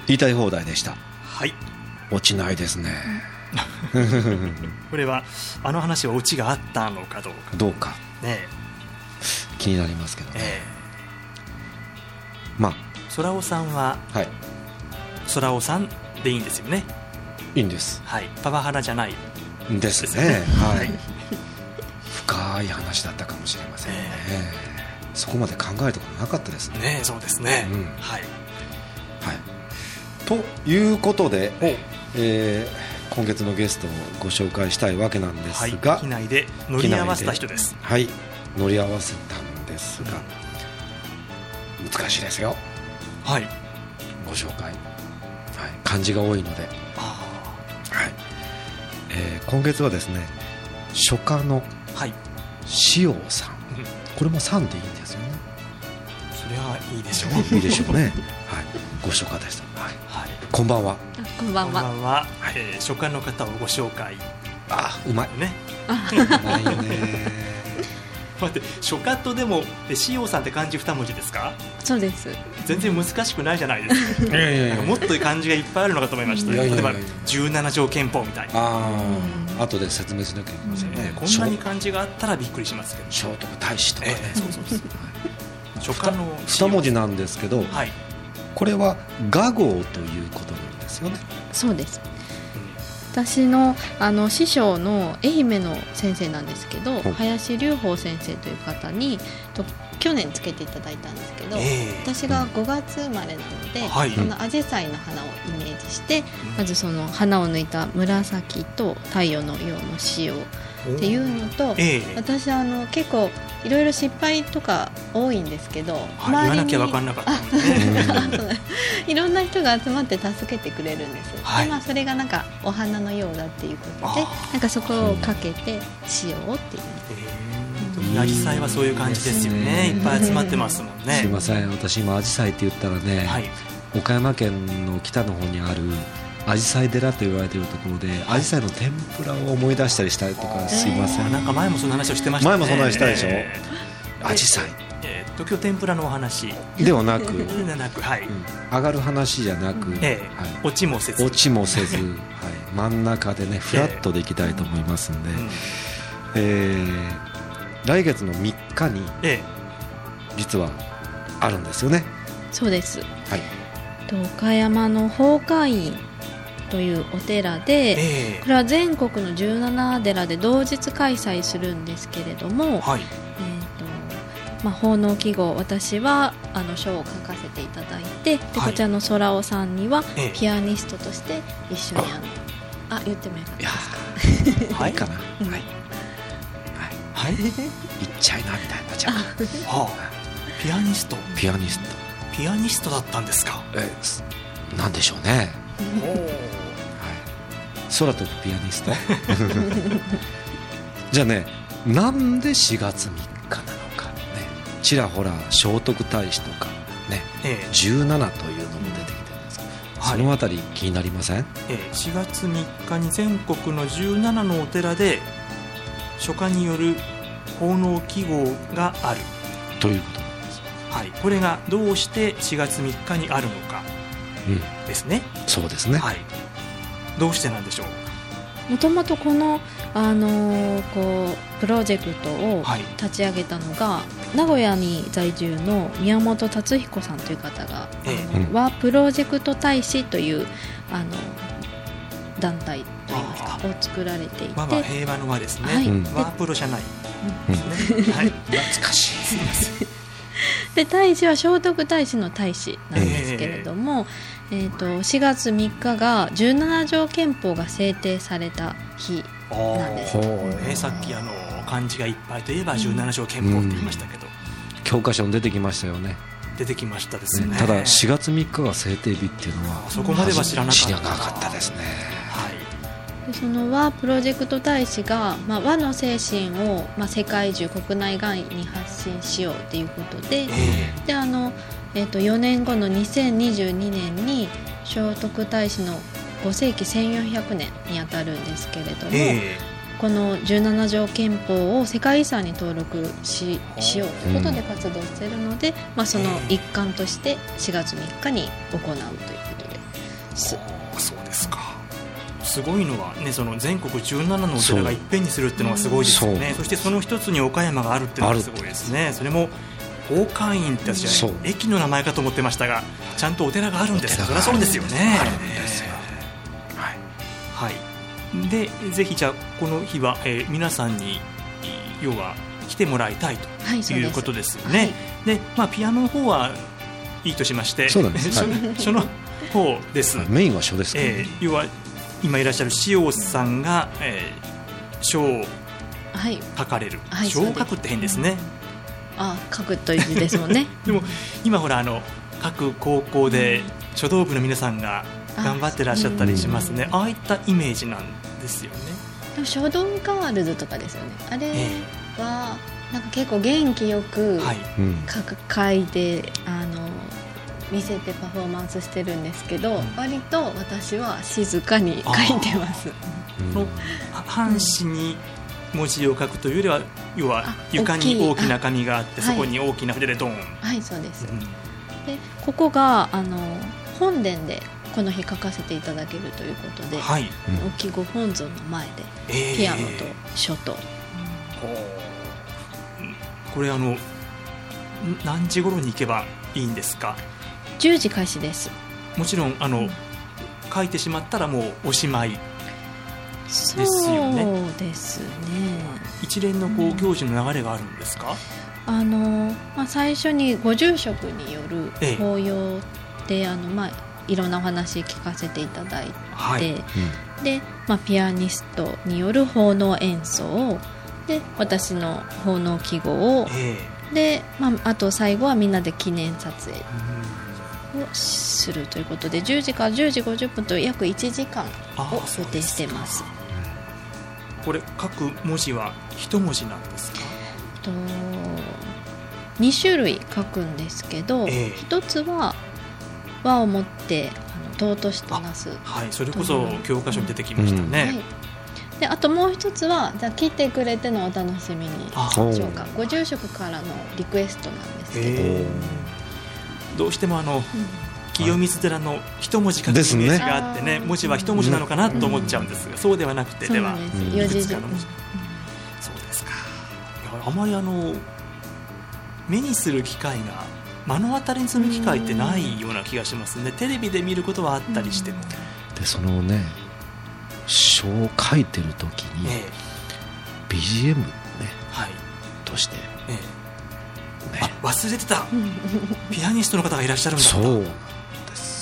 言いたい放題でした。 はい、 落ちないですねこれはあの話はオチがあったのかどうかね、 気になりますけどね。まあ空尾さんは、はい、空尾さんでいいんですよね。 いいんです、 はい、パワハラじゃないですね、はい、深い話だったかもしれませんね、そこまで考えたことなかったですね。 そうですね、はい、 はい、ということで、今月のゲストをご紹介したいわけなんですが、 はい、機内で乗り合わせた人です。 はい、乗り合わせたんですが、難しいですよ。はい、ご紹介、はい、漢字が多いので、はい、今月はですね、書家の塩さん、これもさんでいいんですよね。 それはいいでしょういいでしょうね、はい、ご紹介です、はいはい、こんばんは。 こんばんは。 こんばんは、書家の方をご紹介。 うまいね。 うまいね待って、書家とでも塩さんって漢字2文字ですか？ そうです。 全然難しくないじゃないですか。もっと漢字がいっぱいあるのかと思いました。例えば17条憲法みたいな。 後で説明しなきゃいけませんね。 こんなに漢字があったらびっくりしますけど。 聖徳太子とかね、 書家の 2文字なんですけど、はい、これは雅号ということなんですよね。 そうです。私の、師匠の愛媛の先生なんですけど、林隆法先生という方に去年つけていただいたんですけど、私が5月生まれなので、そのアジサイの花をイメージして、まずその花を抜いた紫と太陽のようの塩っていうのと、私結構いろいろ失敗とか多いんですけど、 言わなきゃ分かんなかったねいろんな人が集まって助けてくれるんです、でそれがなんかお花のようだっていうことで、なんかそこをかけて塩をっていう、 アジサイはそういう感じですよね。いっぱい集まってますもんね。 すいません、私今アジサイって言ったらね、岡山県の北の方にあるアジサイ寺と言われているところで、アジサイの天ぷらを思い出したりしたりとか、すいません、 なんか前もその話をしてましたね。 前もそんな話したでしょ、アジサイ、 東京天ぷらのお話ではなく上がる話じゃなく、 落ちもせず、 真ん中でね、フラットでいきたいと思いますんで、来月の3日に実はあるんですよね。 そうです、 はい、 岡山の法華院というお寺で、これは全国の17寺で同日開催するんですけれども、奉納記号、私は書を書かせていただいて、でこちらの空尾さんにはピアニストとして一緒に言ってもよかったですか？ いいかな、はい、言っちゃいなみたいな、じゃあピアニストだったんですか？ なんでしょうね、空飛ぶピアニストじゃあね、なんで4月3日なのかね、ちらほら聖徳太子とかね、17というのも出てきてるんですけど、そのあたり気になりません ？4月3日に全国の17のお寺で書家による奉納記号があるということなんです。 これがどうして4月3日にあるのかですね。 そうですね、 どうしてなんでしょう？ もともとこの、プロジェクトを立ち上げたのが、名古屋に在住の宮本達彦さんという方が、和プロジェクト大使という団体といいますかを作られていて、 和は平和の和ですね、和プロじゃないですね、懐かしい。すいません。 で大使は聖徳太子の太子なんですけれども、4月3日が17条憲法が制定された日なんです。 さっき漢字がいっぱいといえば17条憲法って言いましたけど、 教科書に出てきましたよね。 出てきましたですね。 ただ4月3日が制定日っていうのはそこまでは知らなかったですね。 でその和プロジェクト大使が、和の精神を、世界中国内外に発信しようということで、で4年後の2022年に聖徳太子の5世紀1400年にあたるんですけれども、この17条憲法を世界遺産に登録 しようということで活動しているので、その一環として4月3日に行うということで、 。 そうですか。すごいのはね、その全国17のお寺がいっぺんにするっていうのがすごいですよね。そしてその一つに岡山があるっていうのがすごいですね。それも法観院って私は駅の名前かと思ってましたが、ちゃんとお寺があるんです。そりゃそうですよね。 あるんですよ。 はい。でぜひじゃあこの日は、皆さんに要は来てもらいたいということですよね。で、ピアノの方はいいとしまして、 そうなんです。 書の方です。 メインは書ですか、 要は今いらっしゃる塩さんが、書を書かれる、書を書くって変ですね。 書くという字ですもんね。 でも今ほら各高校で書道部の皆さんが頑張ってらっしゃったりしますね。ああいったイメージなんですよね。 でも書道ガールズとかですよね。あれはなんか結構元気よく書いて見せてパフォーマンスしてるんですけど、割と私は静かに書いてます。 半紙に文字を書くというよりは、要は床に大きな紙があって、そこに大きな筆でドーン。 はいそうです。でここが本殿でこの日書かせていただけるということで、沖御本尊の前でピアノと書と、 これ何時頃に行けばいいんですか ？10時開始です。 もちろん書いてしまったらもうおしまいですよね。 そうですね。 一連の行事の流れがあるんですか？ 最初にご住職による法要で、いろんなお話聞かせていただいて、で、ピアニストによる奉納演奏で、私の奉納記号を、で、あと最後はみんなで記念撮影をするということで、10時から10時50分と約1時間を予定しています。 これ書く文字は一文字なんですか ？2種類書くんですけど、一つは和をもって尊しとなす、 それこそ教科書に出てきましたね。 であともう一つはじゃあ来てくれてのお楽しみにしましょうか。ご住職からのリクエストなんですけど、どうしても清水寺の一文字書くイメージがあってね、文字は一文字なのかなと思っちゃうんですが、そうではなくて、ではいくつかの文字。そうですか。あまり目にする機会が目の当たりにする機会ってないような気がしますね。テレビで見ることはあったりしても、 でそのね書を書いてる時に、BGM ね、として、 忘れてたピアニストの方がいらっしゃるんだ。 そうなんです、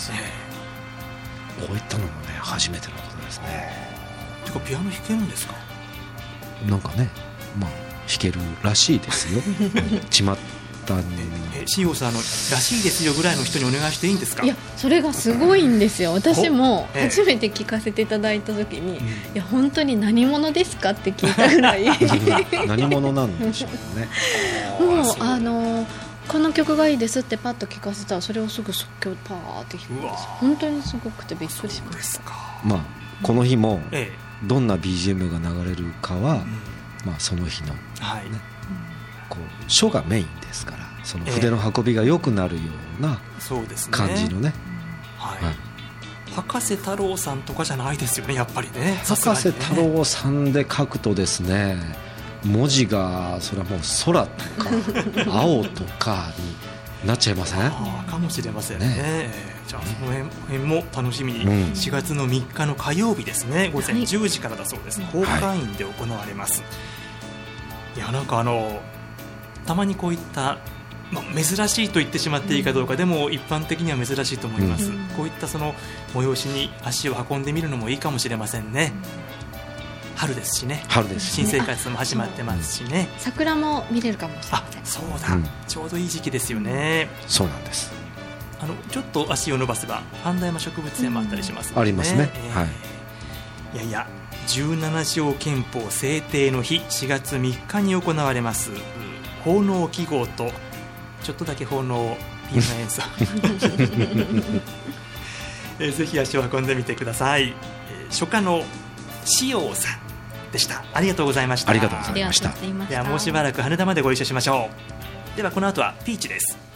こういったのもね初めてのことですね。 てかピアノ弾けるんですか？ なんかね、弾けるらしいですよ。ちまった塩さんらしいですよぐらいの人にお願いしていいんですか？ いや、それがすごいんですよ。私も初めて聞かせていただいた時に、いや本当に何者ですかって聞いたぐらい何者なんでしょうね。 もうこの曲がいいですってパッと聞かせたら、それをすぐ即興パーって弾くんです。本当にすごくてびっくりしました。 この日もどんな BGM が流れるかは、その日の、書がメインですから、その筆の運びが良くなるような感じのね。 博士太郎さんとかじゃないですよね、やっぱりね。 博士太郎さんで書くとですね、文字がそれはもう空とか青とかになっちゃいません？ かもしれませんね。じゃあその辺も楽しみに、4月の3日の火曜日ですね、午前10時からだそうです。法観院で行われます。いや、なんかたまにこういった珍しいと言ってしまっていいかどうか、でも一般的には珍しいと思います。こういったその催しに足を運んでみるのもいいかもしれませんね。春ですしね。新生活も始まってますしね。 桜も見れるかもしれません。 そうだ、ちょうどいい時期ですよね。 そうなんです。 ちょっと足を伸ばせば半田山植物園もあったりしますので、 ありますね。 いや17条憲法制定の日、4月3日に行われます奉納記号とちょっとだけ奉納ピアノ演奏ぜひ足を運んでみてください。書家の塩さんでした。ありがとうございました。 ありがとうございました。 ではもうしばらく羽田までご一緒しましょう。ではこの後はピーチです。